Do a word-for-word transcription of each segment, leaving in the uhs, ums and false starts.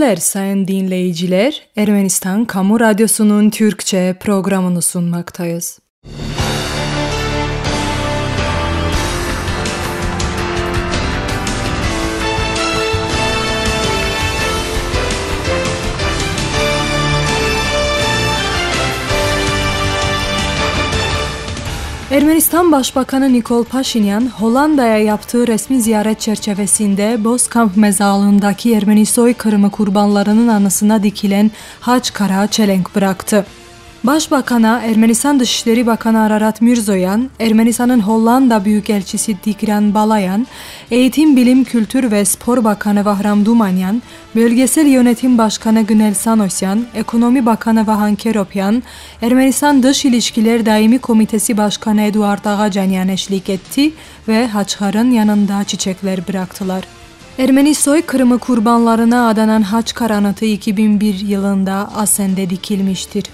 günler sayın dinleyiciler. Ermenistan Kamu Radyosu'nun Türkçe programını sunmaktayız. Ermenistan Başbakanı Nikol Paşinyan, Hollanda'ya yaptığı resmi ziyaret çerçevesinde Boskamp mezarlığındaki Ermeni soykırımı kurbanlarının anısına dikilen haç kara çelenk bıraktı. Başbakan'a Ermenistan Dışişleri Bakanı Ararat Mirzoyan, Ermenistan'ın Hollanda Büyükelçisi Tigran Balayan, Eğitim, Bilim, Kültür ve Spor Bakanı Vahram Dumanyan, Bölgesel Yönetim Başkanı Günel Sanosyan, Ekonomi Bakanı Vahan Keropyan, Ermenistan Dış İlişkiler Daimi Komitesi Başkanı Eduard Ağacanyan eşlik etti ve haçkarın yanında çiçekler bıraktılar. Ermeni soykırımı kurbanlarına adanan haçkar anıtı iki bin bir yılında Asen'de dikilmiştir.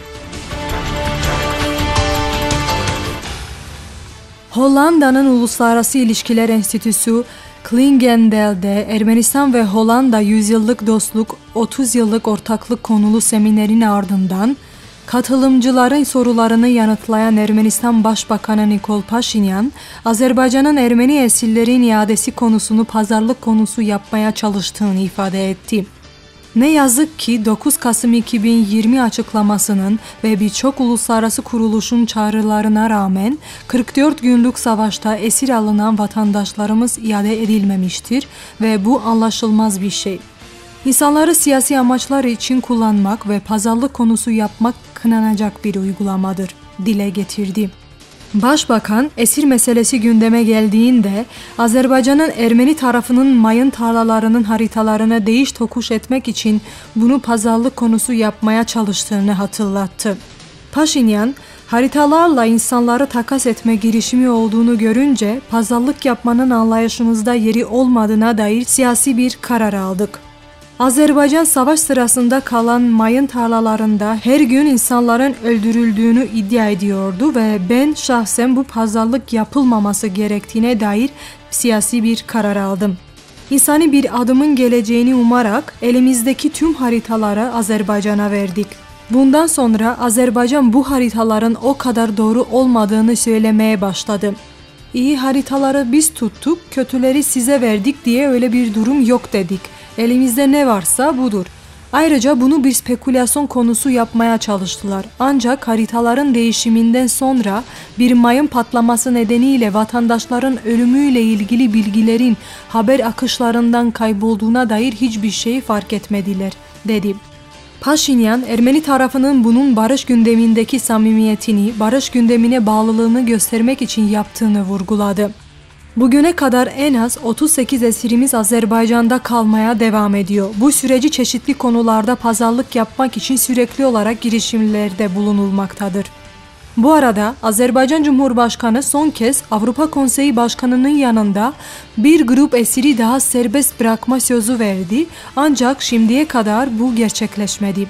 Hollanda'nın Uluslararası İlişkiler Enstitüsü Klingendael'de Ermenistan ve Hollanda yüzyıllık dostluk, otuz yıllık ortaklık konulu seminerin ardından katılımcıların sorularını yanıtlayan Ermenistan Başbakanı Nikol Paşinyan, Azerbaycan'ın Ermeni esirlerin iadesi konusunu pazarlık konusu yapmaya çalıştığını ifade etti. Ne yazık ki dokuz Kasım iki bin yirmi açıklamasının ve birçok uluslararası kuruluşun çağrılarına rağmen kırk dört günlük savaşta esir alınan vatandaşlarımız iade edilmemiştir ve bu anlaşılmaz bir şey. İnsanları siyasi amaçlar için kullanmak ve pazarlık konusu yapmak kınanacak bir uygulamadır, dile getirdi. Başbakan, esir meselesi gündeme geldiğinde Azerbaycan'ın Ermeni tarafının mayın tarlalarının haritalarına değiş tokuş etmek için bunu pazarlık konusu yapmaya çalıştığını hatırlattı. Paşinyan, haritalarla insanları takas etme girişimi olduğunu görünce pazarlık yapmanın anlayışımızda yeri olmadığına dair siyasi bir karar aldık. Azerbaycan savaş sırasında kalan mayın tarlalarında her gün insanların öldürüldüğünü iddia ediyordu ve ben şahsen bu pazarlık yapılmaması gerektiğine dair siyasi bir karar aldım. İnsani bir adımın geleceğini umarak elimizdeki tüm haritaları Azerbaycan'a verdik. Bundan sonra Azerbaycan bu haritaların o kadar doğru olmadığını söylemeye başladı. İyi haritaları biz tuttuk, kötüleri size verdik diye öyle bir durum yok dedik. Elimizde ne varsa budur. Ayrıca bunu bir spekülasyon konusu yapmaya çalıştılar. Ancak haritaların değişiminden sonra bir mayın patlaması nedeniyle vatandaşların ölümüyle ilgili bilgilerin haber akışlarından kaybolduğuna dair hiçbir şey fark etmediler, dedi. Paşinyan, Ermeni tarafının bunun barış gündemindeki samimiyetini, barış gündemine bağlılığını göstermek için yaptığını vurguladı. Bugüne kadar en az otuz sekiz esirimiz Azerbaycan'da kalmaya devam ediyor. Bu süreci çeşitli konularda pazarlık yapmak için sürekli olarak girişimlerde bulunulmaktadır. Bu arada Azerbaycan Cumhurbaşkanı son kez Avrupa Konseyi Başkanı'nın yanında bir grup esiri daha serbest bırakma sözü verdi, ancak şimdiye kadar bu gerçekleşmedi.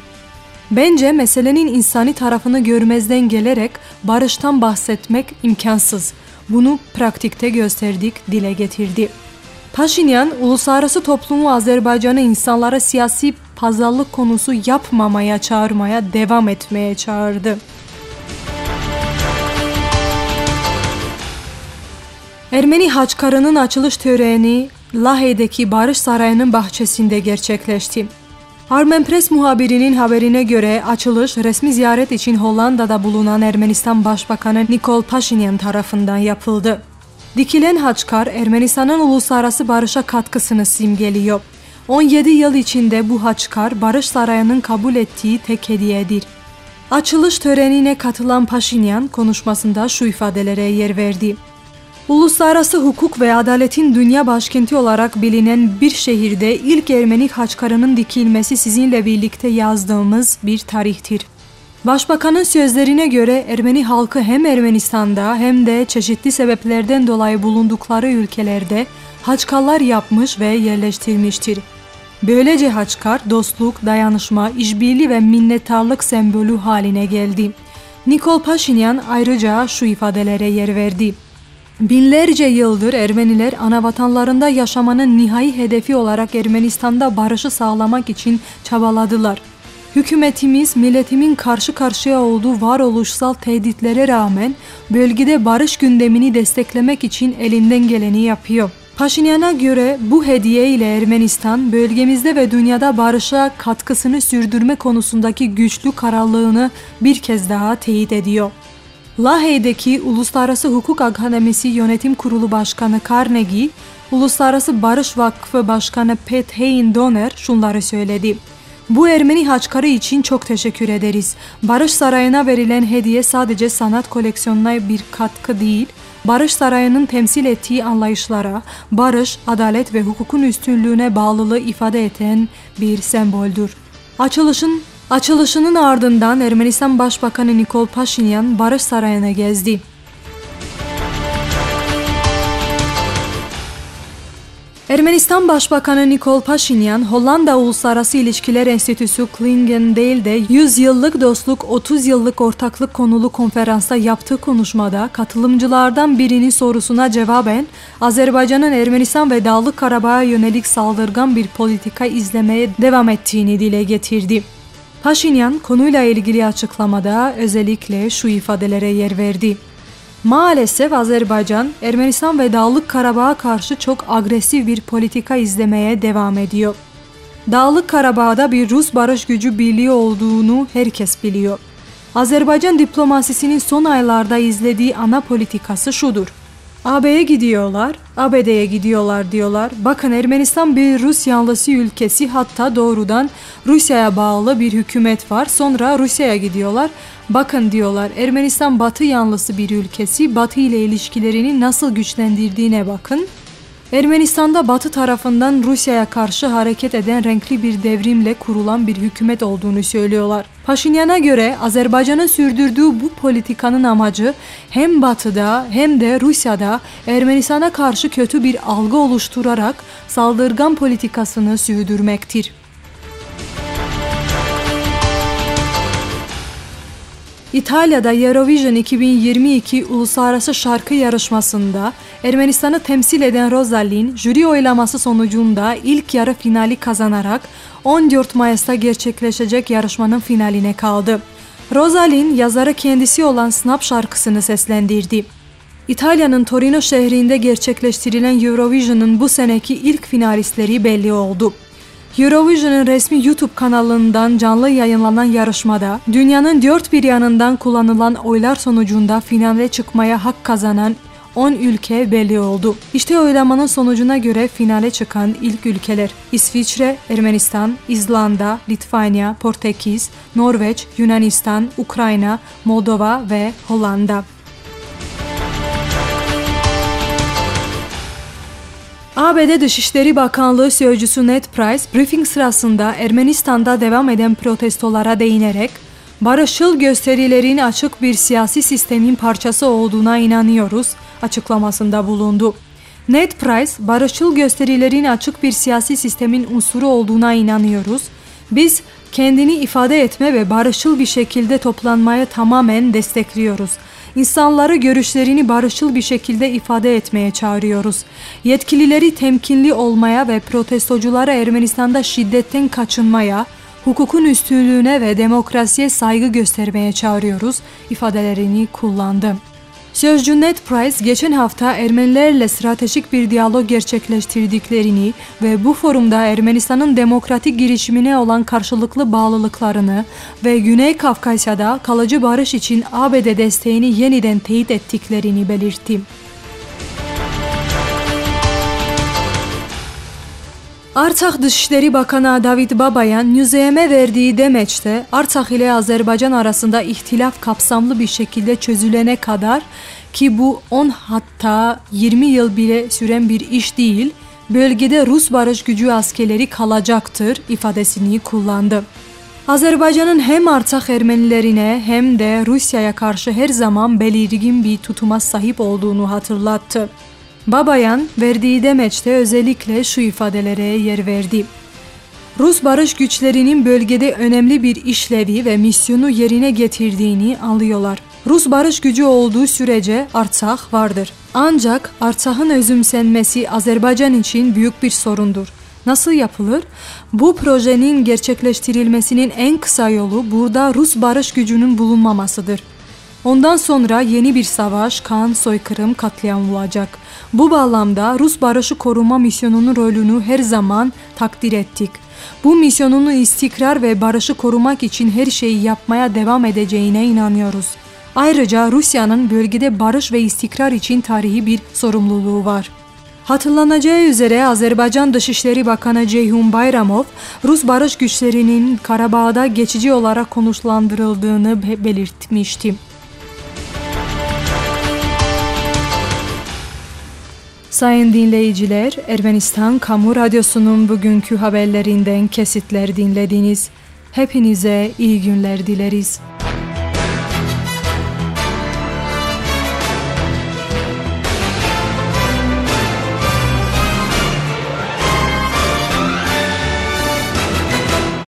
Bence meselenin insani tarafını görmezden gelerek barıştan bahsetmek imkansız. Bunu pratikte gösterdik, dile getirdi. Paşinyan, uluslararası toplumu Azerbaycan'ı insanlara siyasi pazarlık konusu yapmamaya çağırmaya devam etmeye çağırdı. Ermeni haçkarının açılış töreni Lahey'deki Barış Sarayı'nın bahçesinde gerçekleşti. Armen Press muhabirinin haberine göre açılış resmi ziyaret için Hollanda'da bulunan Ermenistan Başbakanı Nikol Paşinyan tarafından yapıldı. Dikilen haçkar Ermenistan'ın uluslararası barışa katkısını simgeliyor. on yedi yıl içinde bu haçkar Barış Sarayı'nın kabul ettiği tek hediyedir. Açılış törenine katılan Paşinyan konuşmasında şu ifadelere yer verdi. Uluslararası hukuk ve adaletin dünya başkenti olarak bilinen bir şehirde ilk Ermeni haçkarının dikilmesi sizinle birlikte yazdığımız bir tarihtir. Başbakanın sözlerine göre Ermeni halkı hem Ermenistan'da hem de çeşitli sebeplerden dolayı bulundukları ülkelerde haçkarlar yapmış ve yerleştirmiştir. Böylece haçkar dostluk, dayanışma, işbirliği ve minnettarlık sembolü haline geldi. Nikol Paşinyan ayrıca şu ifadelere yer verdi. Binlerce yıldır Ermeniler anavatanlarında yaşamanın nihai hedefi olarak Ermenistan'da barışı sağlamak için çabaladılar. Hükümetimiz milletimin karşı karşıya olduğu varoluşsal tehditlere rağmen bölgede barış gündemini desteklemek için elinden geleni yapıyor. Paşinyan'a göre bu hediye ile Ermenistan bölgemizde ve dünyada barışa katkısını sürdürme konusundaki güçlü kararlılığını bir kez daha teyit ediyor. Lahey'deki Uluslararası Hukuk Akademisi Yönetim Kurulu Başkanı Carnegie, Uluslararası Barış Vakfı Başkanı Pat Hein-Donner şunları söyledi. Bu Ermeni Haçkarı için çok teşekkür ederiz. Barış Sarayı'na verilen hediye sadece sanat koleksiyonuna bir katkı değil, Barış Sarayı'nın temsil ettiği anlayışlara, barış, adalet ve hukukun üstünlüğüne bağlılığı ifade eden bir semboldür. Açılışın Açılışının ardından Ermenistan Başbakanı Nikol Paşinyan Barış Sarayı'na gezdi. Ermenistan Başbakanı Nikol Paşinyan, Hollanda Uluslararası İlişkiler Enstitüsü Klingendale'de yüz yıllık dostluk, otuz yıllık ortaklık konulu konferansta yaptığı konuşmada katılımcılardan birinin sorusuna cevaben Azerbaycan'ın Ermenistan ve Dağlık Karabağ'a yönelik saldırgan bir politika izlemeye devam ettiğini dile getirdi. Paşinyan konuyla ilgili açıklamada özellikle şu ifadelere yer verdi. Maalesef Azerbaycan, Ermenistan ve Dağlık Karabağ'a karşı çok agresif bir politika izlemeye devam ediyor. Dağlık Karabağ'da bir Rus barış gücü birliği olduğunu herkes biliyor. Azerbaycan diplomasisinin son aylarda izlediği ana politikası şudur. A B'ye gidiyorlar, A B D'ye gidiyorlar diyorlar. Bakın Ermenistan bir Rus yanlısı ülkesi, hatta doğrudan Rusya'ya bağlı bir hükümet var. Sonra Rusya'ya gidiyorlar. Bakın diyorlar Ermenistan Batı yanlısı bir ülkesi, Batı ile ilişkilerini nasıl güçlendirdiğine bakın. Ermenistan'da Batı tarafından Rusya'ya karşı hareket eden renkli bir devrimle kurulan bir hükümet olduğunu söylüyorlar. Paşinyan'a göre Azerbaycan'ın sürdürdüğü bu politikanın amacı hem Batı'da hem de Rusya'da Ermenistan'a karşı kötü bir algı oluşturarak saldırgan politikasını sürdürmektir. İtalya'da Eurovision iki bin yirmi iki Uluslararası Şarkı Yarışması'nda Ermenistan'ı temsil eden Rosalyn, jüri oylaması sonucunda ilk yarı finali kazanarak on dört Mayıs'ta gerçekleşecek yarışmanın finaline kaldı. Rosalyn, yazarı kendisi olan Snap şarkısını seslendirdi. İtalya'nın Torino şehrinde gerçekleştirilen Eurovision'un bu seneki ilk finalistleri belli oldu. Eurovision'un resmi YouTube kanalından canlı yayınlanan yarışmada dünyanın dört bir yanından kullanılan oylar sonucunda finale çıkmaya hak kazanan on ülke belli oldu. İşte oylamanın sonucuna göre finale çıkan ilk ülkeler: İsviçre, Ermenistan, İzlanda, Litvanya, Portekiz, Norveç, Yunanistan, Ukrayna, Moldova ve Hollanda. A B D Dışişleri Bakanlığı Sözcüsü Ned Price, briefing sırasında Ermenistan'da devam eden protestolara değinerek, barışçıl gösterilerin açık bir siyasi sistemin parçası olduğuna inanıyoruz açıklamasında bulundu. Ned Price, barışçıl gösterilerin açık bir siyasi sistemin unsuru olduğuna inanıyoruz. Biz kendini ifade etme ve barışçıl bir şekilde toplanmayı tamamen destekliyoruz. İnsanları görüşlerini barışçıl bir şekilde ifade etmeye çağırıyoruz. Yetkilileri temkinli olmaya ve protestoculara Ermenistan'da şiddetten kaçınmaya, hukukun üstünlüğüne ve demokrasiye saygı göstermeye çağırıyoruz ifadelerini kullandı. Sözcü Ned Price geçen hafta Ermenilerle stratejik bir diyalog gerçekleştirdiklerini ve bu forumda Ermenistan'ın demokratik girişimine olan karşılıklı bağlılıklarını ve Güney Kafkasya'da kalıcı barış için A B D desteğini yeniden teyit ettiklerini belirtti. Artsakh Dışişleri Bakanı David Babayan, Newzem'e verdiği demeçte Artsakh ile Azerbaycan arasında ihtilaf kapsamlı bir şekilde çözülene kadar, ki bu on hatta yirmi yıl bile süren bir iş değil, bölgede Rus barış gücü askerleri kalacaktır ifadesini kullandı. Azerbaycan'ın hem Artsakh Ermenilerine hem de Rusya'ya karşı her zaman belirgin bir tutuma sahip olduğunu hatırlattı. Babayan verdiği demeçte özellikle şu ifadelere yer verdi. Rus barış güçlerinin bölgede önemli bir işlevi ve misyonu yerine getirdiğini anlıyorlar. Rus barış gücü olduğu sürece Artsakh vardır. Ancak Artsakh'ın özümsenmesi Azərbaycan için büyük bir sorundur. Nasıl yapılır? Bu projenin gerçekleştirilmesinin en kısa yolu burada Rus barış gücünün bulunmamasıdır. Ondan sonra yeni bir savaş, kan, soykırım, katliam olacak. Bu bağlamda Rus barışı koruma misyonunun rolünü her zaman takdir ettik. Bu misyonunu istikrar ve barışı korumak için her şeyi yapmaya devam edeceğine inanıyoruz. Ayrıca Rusya'nın bölgede barış ve istikrar için tarihi bir sorumluluğu var. Hatırlanacağı üzere Azerbaycan Dışişleri Bakanı Ceyhun Bayramov, Rus barış güçlerinin Karabağ'da geçici olarak konuşlandırıldığını belirtmişti. Sayın dinleyiciler, Ermenistan Kamu Radyosu'nun bugünkü haberlerinden kesitler dinlediniz. Hepinize iyi günler dileriz.